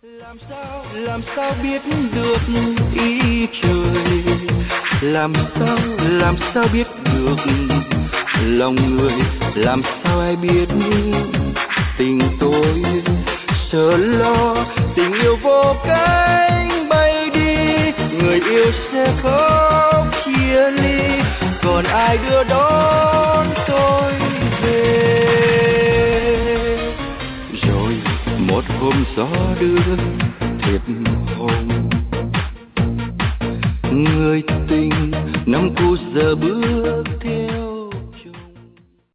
Làm sao biết được ý trời, làm sao biết được lòng người, làm sao ai biết tình tôi sợ lo tình yêu vô cánh bay đi, người yêu sẽ khóc chia ly, còn ai đưa đón tôi về. Rồi một hôm gió đưa thiệp hồng, người tình năm cũ giờ bước theo